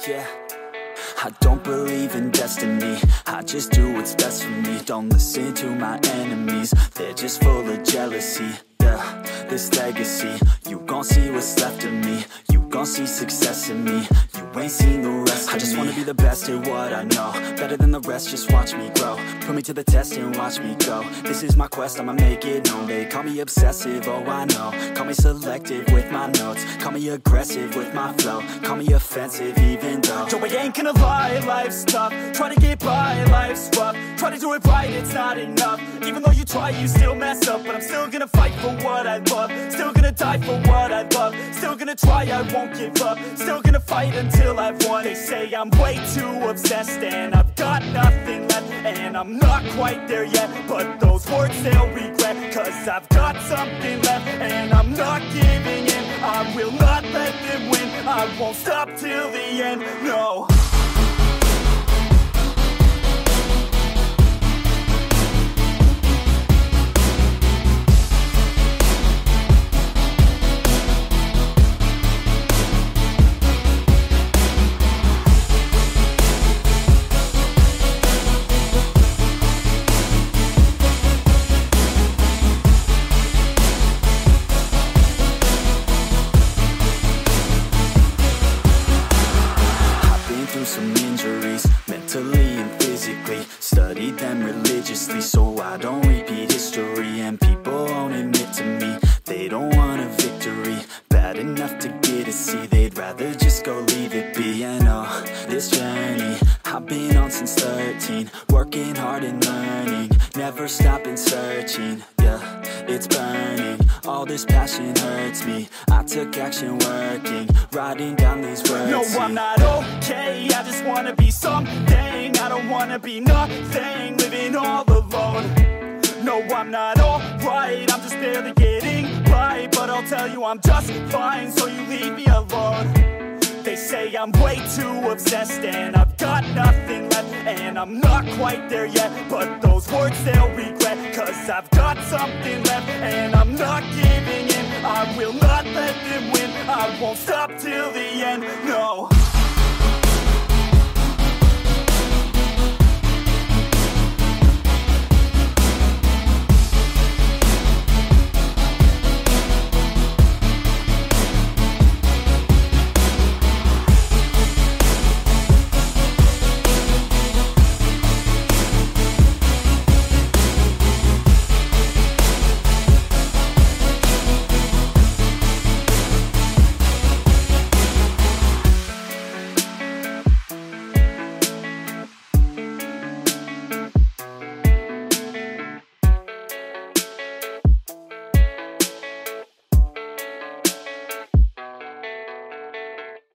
yeah. I don't believe in destiny, I just do what's best for me. Don't listen to my enemies, they're just full of jealousy. Yeah, this legacy, you gon' see what's left of me. You gon' see success in me, you ain't seen the rest of me. I just wanna be the best at what I know, better than the rest, just watch me grow. Put me to the test and watch me go. This is my quest, I'ma make it known. They call me obsessive, oh I know. Call me selective with my notes, call me aggressive with my flow. Call me offensive even though Joe, I ain't gonna lie, life's tough. Try to get by, life's rough. Try to do it right, it's not enough. Even though you try, you still mess up. But I'm still gonna fight for what I love, still gonna die for what I love. Still gonna try, I won't give up. Still gonna fight until I've won. They say I'm way too obsessed and I've got nothing left, and I'm not quite there yet, but those words they'll regret. Cause I've got something left and I'm not giving in. I will not let them win, I won't stop till the end, no. Some injuries, mentally and physically. Studied them religiously so I don't repeat history. And people won't admit to me they don't want a victory bad enough to get a C. They'd rather just go leave it be. I know this journey I've been on since 13, working hard and learning, never stopping searching. Yeah, it's burning, all this passion hurts me. I took action working, writing down these words. No, I'm not okay, I just wanna be something. I don't wanna be nothing, living all alone. No, I'm not alright, I'm just barely getting by. But I'll tell you I'm just fine, so you leave me alone. They say I'm way too obsessed and I've got nothing left, and I'm not quite there yet, but those words they'll regret. Cause I've got something left and I'm not giving in. I will not let them win, I won't stop till the end, no.